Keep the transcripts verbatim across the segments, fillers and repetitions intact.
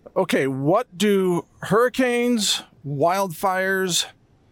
Okay, what do hurricanes, wildfires,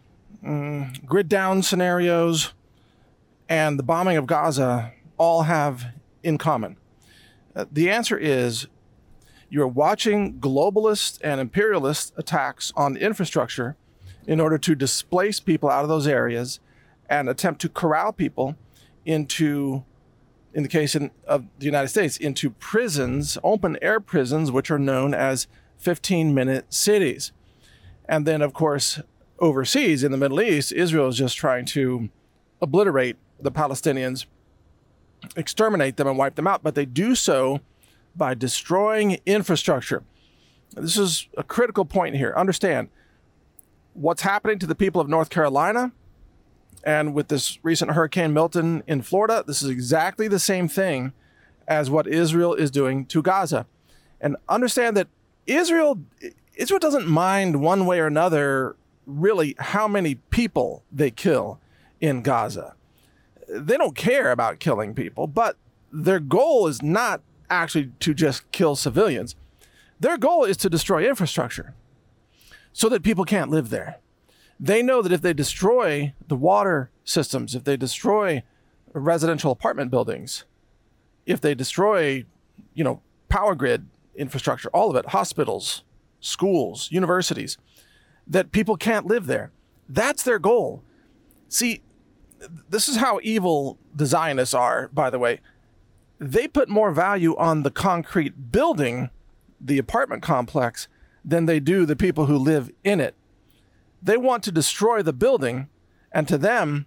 mm, grid down scenarios, and the bombing of Gaza all have in common? Uh, the answer is you're watching globalist and imperialist attacks on infrastructure in order to displace people out of those areas and attempt to corral people into, in the case in, of the United States, into prisons, open air prisons, which are known as fifteen minute cities. And then, of course, overseas in the Middle East, Israel is just trying to obliterate the Palestinians, exterminate them and wipe them out. But they do so by destroying infrastructure. This is a critical point here. Understand what's happening to the people of North Carolina and with this recent Hurricane Milton in Florida. This is exactly the same thing as what Israel is doing to Gaza. And understand that Israel, Israel doesn't mind one way or another really how many people they kill in Gaza. They don't care about killing people, but their goal is not actually to just kill civilians. Their goal is to destroy infrastructure so that people can't live there. They know that if they destroy the water systems, if they destroy residential apartment buildings, if they destroy, you know, power grid infrastructure, all of it, hospitals, schools, universities, that people can't live there. That's their goal. See, this is how evil the Zionists are, by the way. They put more value on the concrete building, the apartment complex, than they do the people who live in it. They want to destroy the building, and to them,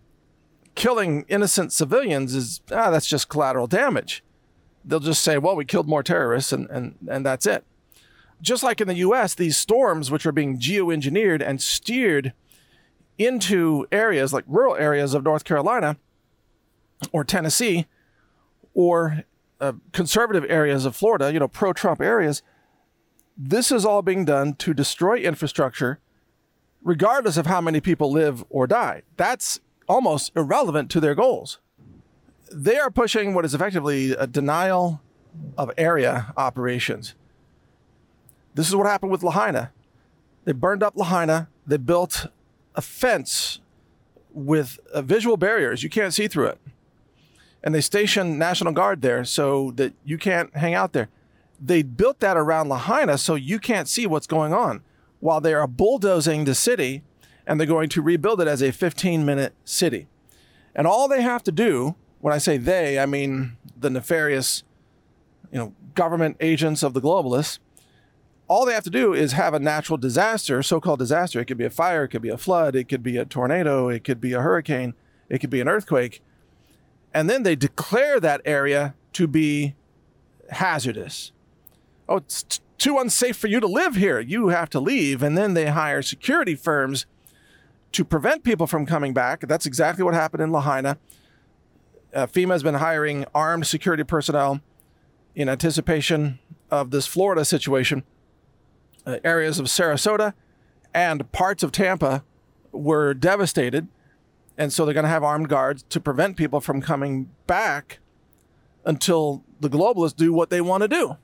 killing innocent civilians is, ah, that's just collateral damage. They'll just say, well, we killed more terrorists, and, and, and that's it. Just like in the U S, these storms, which are being geoengineered and steered into areas like rural areas of North Carolina or Tennessee or uh, conservative areas of Florida, you know, pro-Trump areas, this is all being done to destroy infrastructure regardless of how many people live or die. That's almost irrelevant to their goals. They are pushing what is effectively a denial of area operations. This is what happened with Lahaina. They burned up Lahaina. They built a fence with uh, visual barriers. You can't see through it. And they stationed National Guard there so that you can't hang out there. They built that around Lahaina so you can't see what's going on while they are bulldozing the city, and they're going to rebuild it as a fifteen minute city. And all they have to do, when I say they, I mean the nefarious, you know, government agents of the globalists, all they have to do is have a natural disaster, so-called disaster. It could be a fire, it could be a flood, it could be a tornado, it could be a hurricane, it could be an earthquake. And then they declare that area to be hazardous. Oh, it's t- too unsafe for you to live here. You have to leave. And then they hire security firms to prevent people from coming back. That's exactly what happened in Lahaina. Uh, FEMA has been hiring armed security personnel in anticipation of this Florida situation. Uh, areas of Sarasota and parts of Tampa were devastated. And so they're going to have armed guards to prevent people from coming back until the globalists do what they want to do.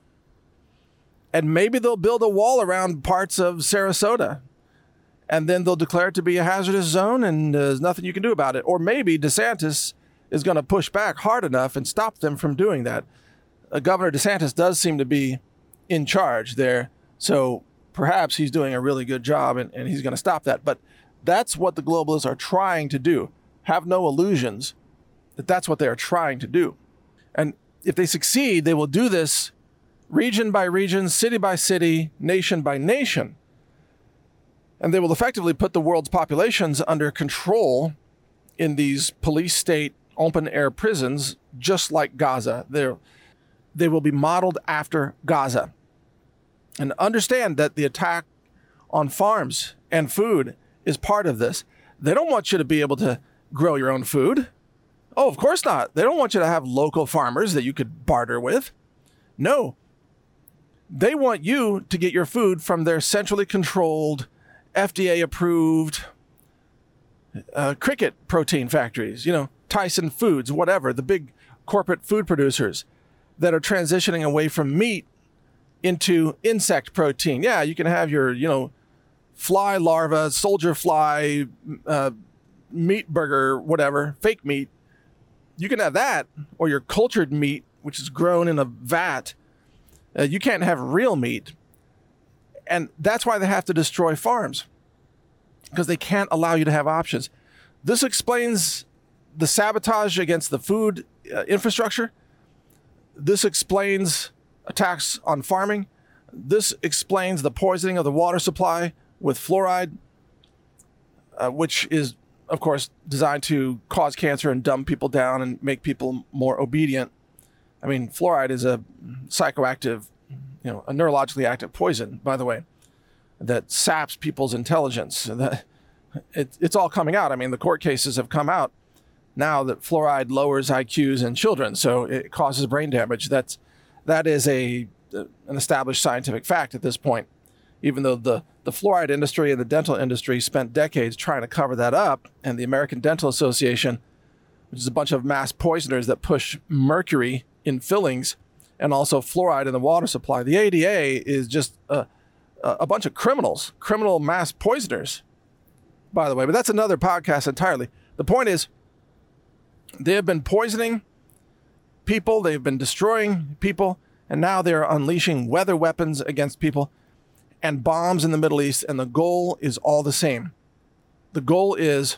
And maybe they'll build a wall around parts of Sarasota, and then they'll declare it to be a hazardous zone, and there's nothing you can do about it. Or maybe DeSantis is going to push back hard enough and stop them from doing that. Uh, Governor DeSantis does seem to be in charge there, so perhaps he's doing a really good job, and, and he's going to stop that. But that's what the globalists are trying to do. Have no illusions that that's what they are trying to do. And if they succeed, they will do this region by region, city by city, nation by nation. And they will effectively put the world's populations under control in these police state open air prisons, just like Gaza. They're, they will be modeled after Gaza. And understand that the attack on farms and food is part of this. They don't want you to be able to grow your own food. Oh, of course not. They don't want you to have local farmers that you could barter with. No. They want you to get your food from their centrally controlled, F D A-approved uh, cricket protein factories, you know, Tyson Foods, whatever, the big corporate food producers that are transitioning away from meat into insect protein. Yeah, you can have your, you know, fly larva, soldier fly, uh, meat burger, whatever, fake meat. You can have that, or your cultured meat, which is grown in a vat. Uh, you can't have real meat. And that's why they have to destroy farms, because they can't allow you to have options. This explains the sabotage against the food uh, infrastructure. This explains attacks on farming. This explains the poisoning of the water supply with fluoride, uh, which is, of course, designed to cause cancer and dumb people down and make people more obedient. I mean, fluoride is a psychoactive, you know, a neurologically active poison, by the way, that saps people's intelligence. That it, it's all coming out. I mean, the court cases have come out now that fluoride lowers I Qs in children, so it causes brain damage. That's that is a an established scientific fact at this point, even though the, the fluoride industry and the dental industry spent decades trying to cover that up, and the American Dental Association, which is a bunch of mass poisoners that push mercury in fillings and also fluoride in the water supply. The A D A is just a, a bunch of criminals, criminal mass poisoners, by the way. But that's another podcast entirely. The point is, they have been poisoning people, they've been destroying people, and now they're unleashing weather weapons against people and bombs in the Middle East, and the goal is all the same. The goal is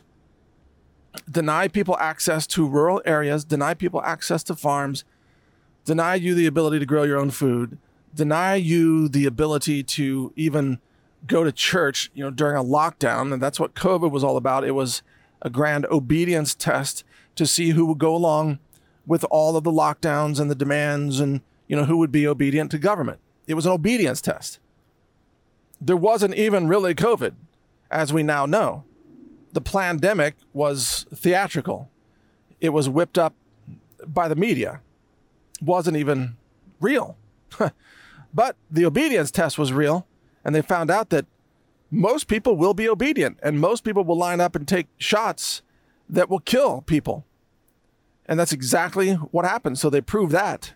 deny people access to rural areas, deny people access to farms, deny you the ability to grow your own food, deny you the ability to even go to church, you know, during a lockdown. And that's what COVID was all about. It was a grand obedience test to see who would go along with all of the lockdowns and the demands and, you know, who would be obedient to government. It was an obedience test. There wasn't even really COVID, as we now know. The plandemic was theatrical. It was whipped up by the media. It wasn't even real. But the obedience test was real, and they found out that most people will be obedient, and most people will line up and take shots that will kill people. And that's exactly what happened. So they proved that.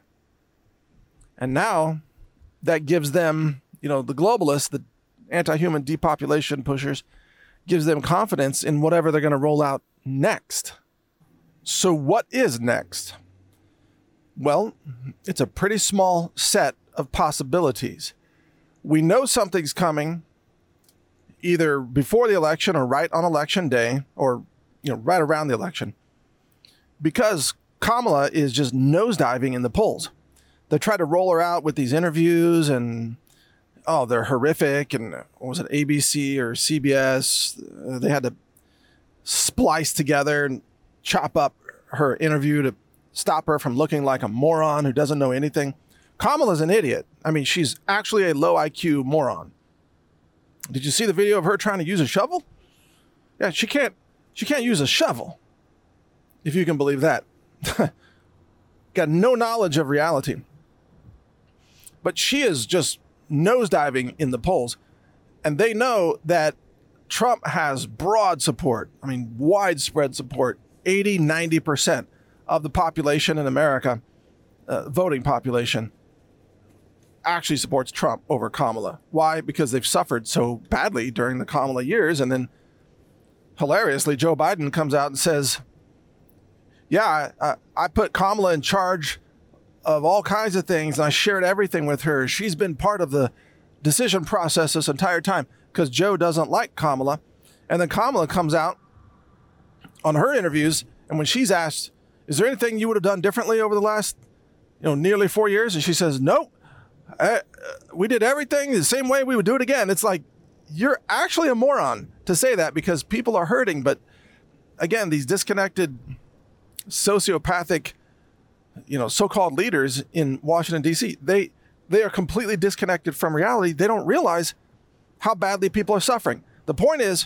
And now that gives them, you know, the globalists, the anti-human depopulation pushers, gives them confidence in whatever they're going to roll out next. So what is next? Well, it's a pretty small set of possibilities. We know something's coming either before the election or right on election day, or, you know, right around the election, because Kamala is just nosediving in the polls. They try to roll her out with these interviews, and oh, they're horrific. And what was it, A B C or C B S? Uh, they had to splice together and chop up her interview to stop her from looking like a moron who doesn't know anything. Kamala's an idiot. I mean, she's actually a low I Q moron. Did you see the video of her trying to use a shovel? Yeah, she can't. She can't use a shovel, if you can believe that. Got no knowledge of reality. But she is just nosediving in the polls. And they know that Trump has broad support. I mean, widespread support. eighty, ninety percent of the population in America, uh, voting population, actually supports Trump over Kamala. Why? Because they've suffered so badly during the Kamala years. And then, hilariously, Joe Biden comes out and says, yeah, I, I put Kamala in charge of all kinds of things, and I shared everything with her. She's been part of the decision process this entire time, because Joe doesn't like Kamala. And then Kamala comes out on her interviews, and when she's asked, is there anything you would have done differently over the last, you know, nearly four years? And she says, nope, I, we did everything the same way we would do it again. It's like, you're actually a moron to say that, because people are hurting. But again, these disconnected, sociopathic, you know, so-called leaders in Washington, D C, they they are completely disconnected from reality. They don't realize how badly people are suffering. The point is,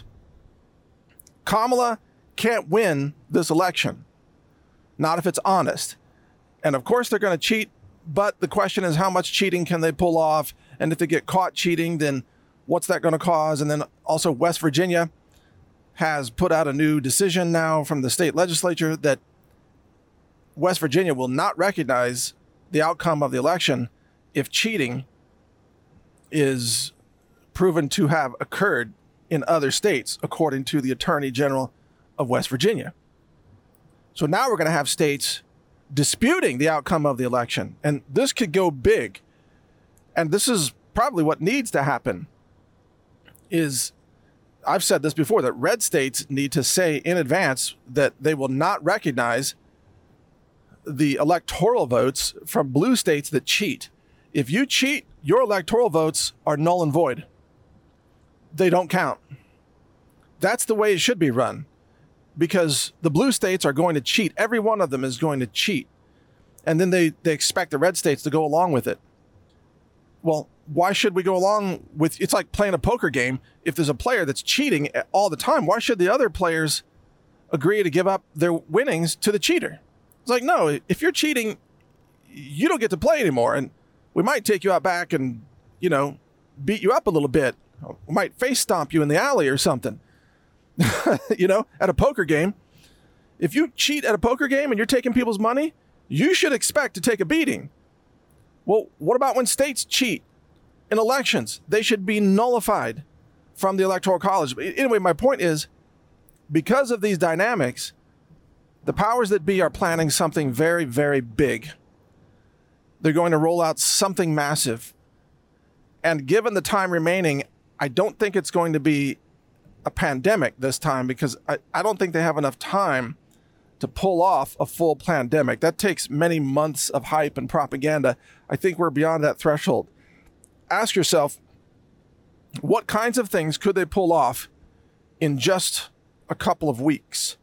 Kamala can't win this election. Not if it's honest. And of course they're going to cheat, but the question is, how much cheating can they pull off? And if they get caught cheating, then what's that going to cause? And then also West Virginia has put out a new decision now from the state legislature that West Virginia will not recognize the outcome of the election if cheating is proven to have occurred in other states, according to the Attorney General of West Virginia. So now we're going to have states disputing the outcome of the election. And this could go big. And this is probably what needs to happen is, I've said this before, that red states need to say in advance that they will not recognize the electoral votes from blue states that cheat. If you cheat, your electoral votes are null and void. They don't count. That's the way it should be run, because the blue states are going to cheat. Every one of them is going to cheat. And then they, they expect the red states to go along with it. Well, why should we go along with, it's like playing a poker game. If there's a player that's cheating all the time, why should the other players agree to give up their winnings to the cheater? It's like, no, if you're cheating, you don't get to play anymore. And we might take you out back and, you know, beat you up a little bit. We might face stomp you in the alley or something. You know, at a poker game. If you cheat at a poker game and you're taking people's money, you should expect to take a beating. Well, what about when states cheat in elections? They should be nullified from the Electoral College. Anyway, my point is, because of these dynamics, the powers that be are planning something very, very big. They're going to roll out something massive. And given the time remaining, I don't think it's going to be a pandemic this time, because I, I don't think they have enough time to pull off a full pandemic. That takes many months of hype and propaganda. I think we're beyond that threshold. Ask yourself, what kinds of things could they pull off in just a couple of weeks?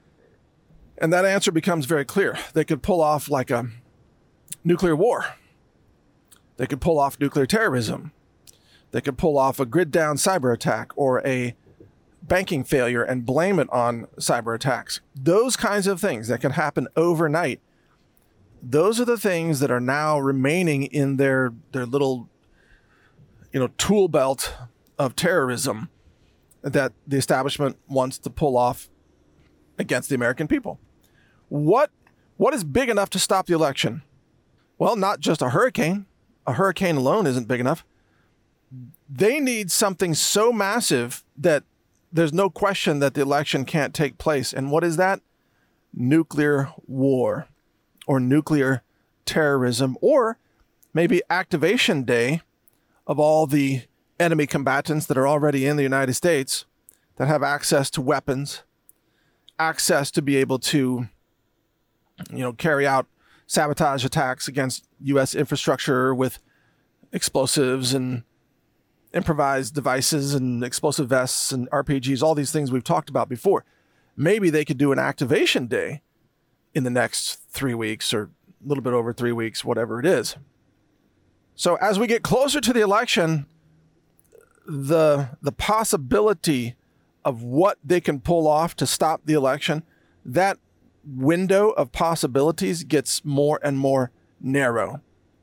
And that answer becomes very clear. They could pull off like a nuclear war. They could pull off nuclear terrorism. They could pull off a grid down cyber attack or a banking failure and blame it on cyber attacks. Those kinds of things that can happen overnight. Those are the things that are now remaining in their, their little, you know, tool belt of terrorism that the establishment wants to pull off against the American people. What, what is big enough to stop the election? Well, not just a hurricane. A hurricane alone isn't big enough. They need something so massive that there's no question that the election can't take place. And what is that? Nuclear war or nuclear terrorism, or maybe activation day of all the enemy combatants that are already in the United States that have access to weapons, access to be able to, you know, carry out sabotage attacks against U S infrastructure with explosives and improvised devices and explosive vests and R P Gs, all these things we've talked about before. Maybe they could do an activation day in the next three weeks or a little bit over three weeks, whatever it is. So as we get closer to the election, the, the possibility of what they can pull off to stop the election, that window of possibilities gets more and more narrow.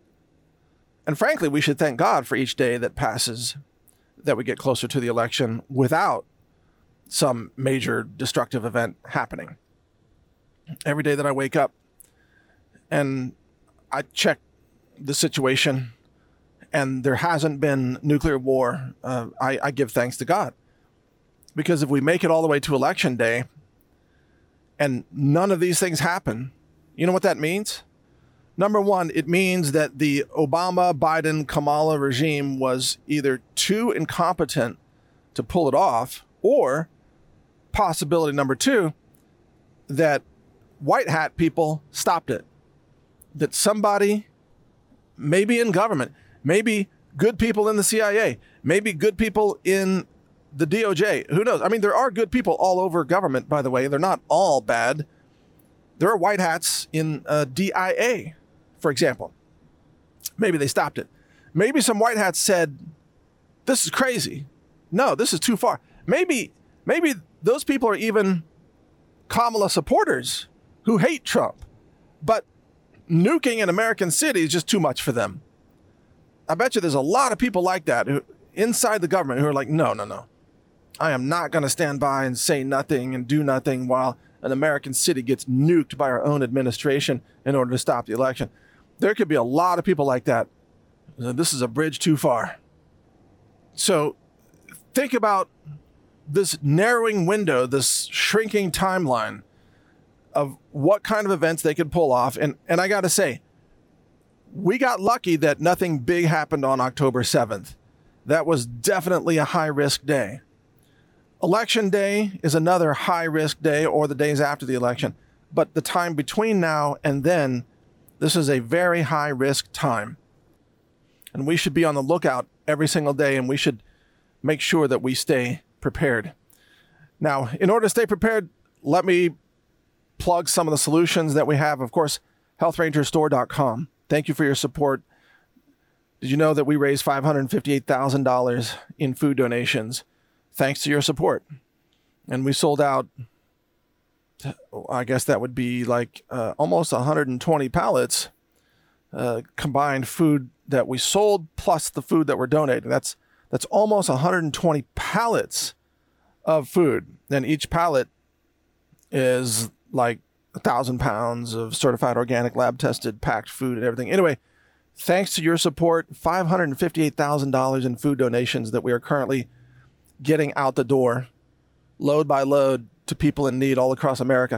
And frankly, we should thank God for each day that passes, that we get closer to the election without some major destructive event happening. Every day that I wake up and I check the situation and there hasn't been nuclear war, uh, I, I give thanks to God. Because if we make it all the way to election day and none of these things happen, you know what that means? Number one, it means that the Obama, Biden, Kamala regime was either too incompetent to pull it off, or possibility number two, that white hat people stopped it. That somebody, maybe in government, maybe good people in the C I A, maybe good people in the D O J, who knows? I mean, there are good people all over government, by the way. They're not all bad. There are white hats in uh, D I A, for example. Maybe they stopped it. Maybe some white hats said, this is crazy. No, this is too far. Maybe, maybe those people are even Kamala supporters who hate Trump, but nuking an American city is just too much for them. I bet you there's a lot of people like that who, inside the government, who are like, no, no, no. I am not going to stand by and say nothing and do nothing while an American city gets nuked by our own administration in order to stop the election. There could be a lot of people like that. This is a bridge too far. So think about this narrowing window, this shrinking timeline of what kind of events they could pull off. And, and I got to say, we got lucky that nothing big happened on October seventh. That was definitely a high-risk day. Election day is another high-risk day, or the days after the election. But the time between now and then, this is a very high-risk time. And we should be on the lookout every single day, and we should make sure that we stay prepared. Now, in order to stay prepared, let me plug some of the solutions that we have. Of course, health ranger store dot com. Thank you for your support. Did you know that we raised five hundred fifty-eight thousand dollars in food donations thanks to your support? And we sold out, I guess that would be like uh, almost one hundred twenty pallets uh, combined food that we sold plus the food that we're donating. That's that's almost one hundred twenty pallets of food. And each pallet is like a thousand pounds of certified organic lab tested packed food and everything. Anyway, thanks to your support, five hundred fifty-eight thousand dollars in food donations that we are currently getting out the door, load by load, to people in need all across America.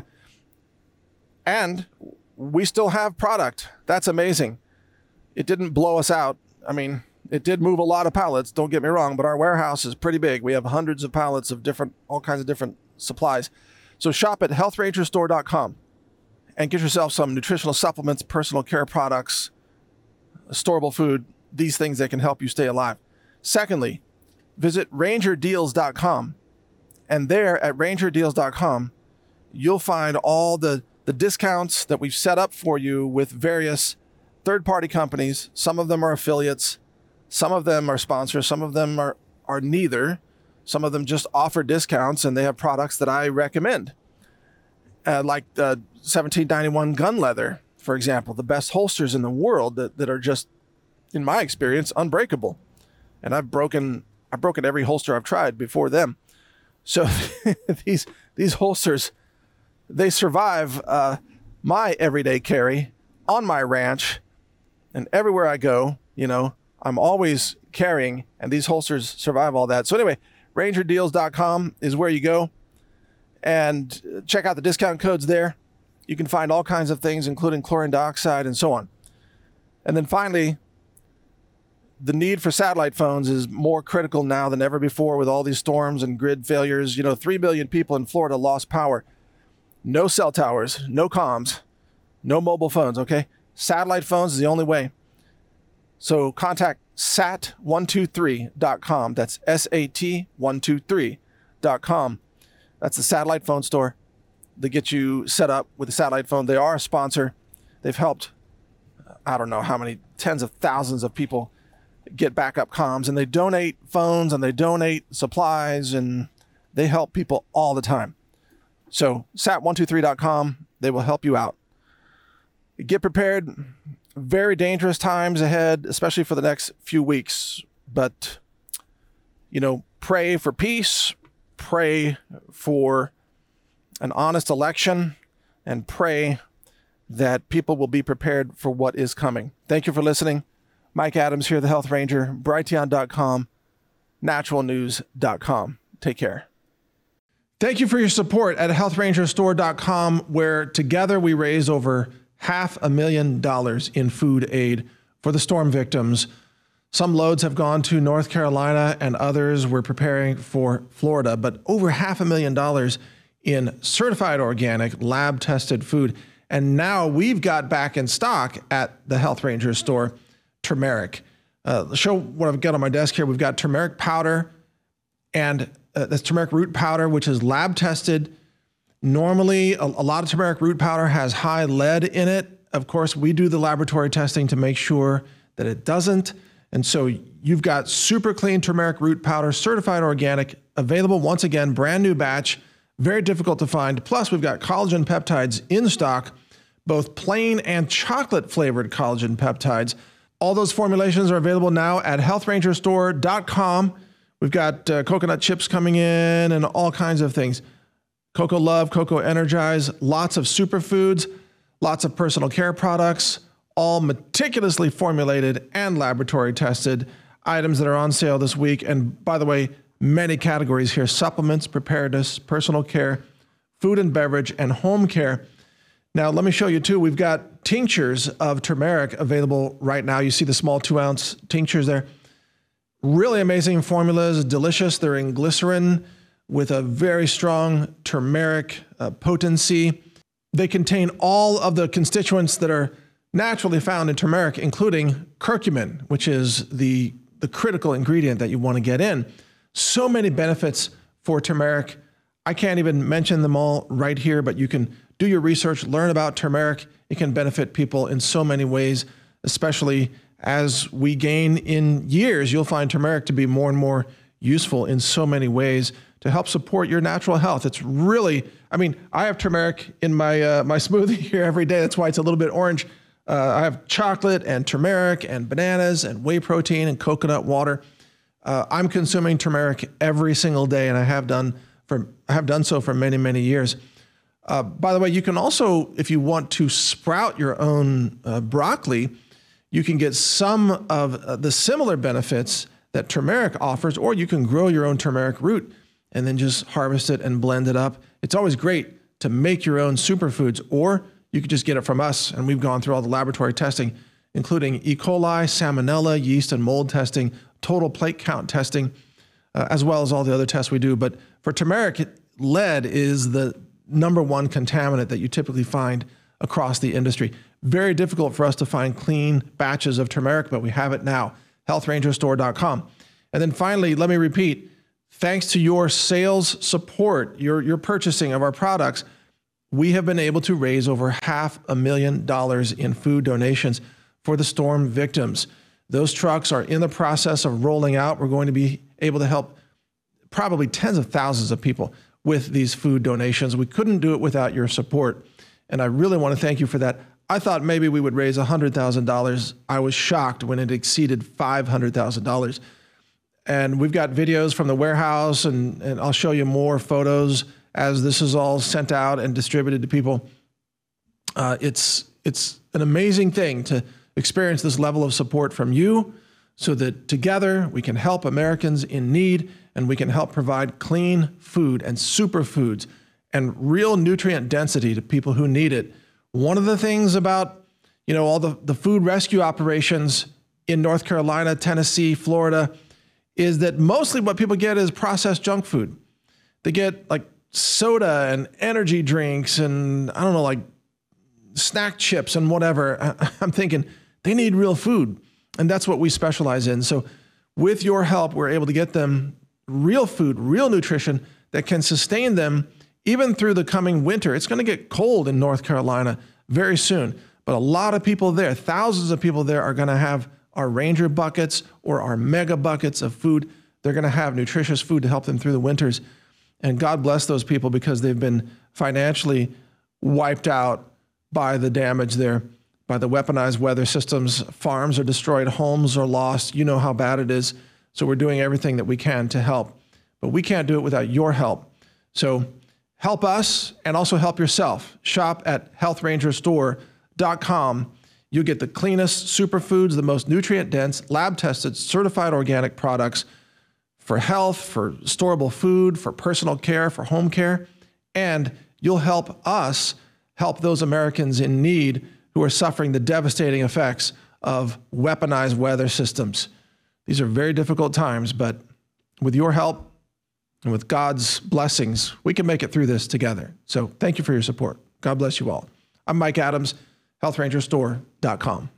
And we still have product. That's amazing. It didn't blow us out. I mean, it did move a lot of pallets, don't get me wrong, but our warehouse is pretty big. We have hundreds of pallets of different, all kinds of different supplies. So shop at health ranger store dot com and get yourself some nutritional supplements, personal care products, storable food, these things that can help you stay alive. Secondly, visit ranger deals dot com. And there at ranger deals dot com, you'll find all the, the discounts that we've set up for you with various third-party companies. Some of them are affiliates. Some of them are sponsors. Some of them are, are neither. Some of them just offer discounts, and they have products that I recommend. Uh, like the seventeen ninety-one gun leather, for example, the best holsters in the world that, that are just, in my experience, unbreakable. And I've broken I've broken every holster I've tried before them. So these these holsters, they survive uh, my everyday carry on my ranch, and everywhere I go, you know, I'm always carrying, and these holsters survive all that. So anyway, ranger deals dot com is where you go, and check out the discount codes there. You can find all kinds of things, including chlorine dioxide and so on. And then finally, the need for satellite phones is more critical now than ever before with all these storms and grid failures. You know, three million people in Florida lost power. No cell towers, no comms, no mobile phones, okay? Satellite phones is the only way. So contact sat one two three dot com. That's S A T one two three dot com. That's the satellite phone store. They get you set up with a satellite phone. They are a sponsor. They've helped, I don't know how many, tens of thousands of people get backup comms, and they donate phones and they donate supplies, and they help people all the time. So sat one two three dot com, they will help you out. Get prepared. Very dangerous times ahead, especially for the next few weeks. But, you know, pray for peace, pray for an honest election, and pray that people will be prepared for what is coming. Thank you for listening. Mike Adams here, the Health Ranger, Brighteon dot com, natural news dot com. Take care. Thank you for your support at health ranger store dot com, where together we raised over half a million dollars in food aid for the storm victims. Some loads have gone to North Carolina and others we're preparing for Florida, but over half a million dollars in certified organic lab tested food. And now we've got back in stock at the Health Ranger store turmeric. Uh, show what I've got on my desk here. We've got turmeric powder, and uh, that's turmeric root powder, which is lab tested. Normally, a, a lot of turmeric root powder has high lead in it. Of course, we do the laboratory testing to make sure that it doesn't. And so you've got super clean turmeric root powder, certified organic, available once again, brand new batch, very difficult to find. Plus, we've got collagen peptides in stock, both plain and chocolate flavored collagen peptides. All those formulations are available now at health ranger store dot com. We've got uh, coconut chips coming in and all kinds of things. Cocoa Love, Cocoa Energize, lots of superfoods, lots of personal care products, all meticulously formulated and laboratory tested. items that are on sale this week. And by the way, many categories here: supplements, preparedness, personal care, food and beverage, and home care. Now, let me show you too. We've got tinctures of turmeric available right now. You see the small two ounce tinctures there. Really amazing formulas, delicious. They're in glycerin with a very strong turmeric uh, potency. They contain all of the constituents that are naturally found in turmeric, including curcumin, which is the, the critical ingredient that you want to get in. So many benefits for turmeric. I can't even mention them all right here, but you can do your research, learn about turmeric. It can benefit people in so many ways, especially as we gain in years. You'll find turmeric to be more and more useful in so many ways to help support your natural health. It's really, I mean, I have turmeric in my uh, my smoothie here every day. That's why it's a little bit orange. Uh, I have chocolate and turmeric and bananas and whey protein and coconut water. Uh, I'm consuming turmeric every single day, and I have done for I have done so for many, many years. Uh, by the way, you can also, if you want to sprout your own uh, broccoli, you can get some of uh, the similar benefits that turmeric offers, or you can grow your own turmeric root and then just harvest it and blend it up. It's always great to make your own superfoods, or you could just get it from us. And we've gone through all the laboratory testing, including E. coli, salmonella, yeast and mold testing, total plate count testing, uh, as well as all the other tests we do. But for turmeric, lead is the number one contaminant that you typically find across the industry. Very difficult for us to find clean batches of turmeric, but we have it now, health ranger store dot com. And then finally, let me repeat, thanks to your sales support, your, your purchasing of our products, we have been able to raise over half a million dollars in food donations for the storm victims. Those trucks are in the process of rolling out. We're going to be able to help probably tens of thousands of people with these food donations. We couldn't do it without your support, and I really want to thank you for that. I thought maybe we would raise one hundred thousand dollars. I was shocked when it exceeded five hundred thousand dollars. And we've got videos from the warehouse, and, and I'll show you more photos as this is all sent out and distributed to people. Uh, it's, it's an amazing thing to experience this level of support from you, so that together we can help Americans in need, and we can help provide clean food and superfoods and real nutrient density to people who need it. One of the things about, you know, all the, the food rescue operations in North Carolina, Tennessee, Florida, is that mostly what people get is processed junk food. They get like soda and energy drinks and, I don't know, like snack chips and whatever. I'm thinking they need real food. And that's what we specialize in. So with your help, we're able to get them real food, real nutrition that can sustain them even through the coming winter. It's going to get cold in North Carolina very soon, but a lot of people there, thousands of people there, are going to have our Ranger buckets or our mega buckets of food. They're going to have nutritious food to help them through the winters. And God bless those people, because they've been financially wiped out by the damage there, by the weaponized weather systems. Farms are destroyed, homes are lost. You know how bad it is. So we're doing everything that we can to help, but we can't do it without your help. So help us and also help yourself. Shop at health ranger store dot com. You'll get the cleanest superfoods, the most nutrient-dense, lab-tested, certified organic products for health, for storable food, for personal care, for home care, and you'll help us help those Americans in need who are suffering the devastating effects of weaponized weather systems. These are very difficult times, but with your help and with God's blessings, we can make it through this together. So thank you for your support. God bless you all. I'm Mike Adams, health ranger store dot com.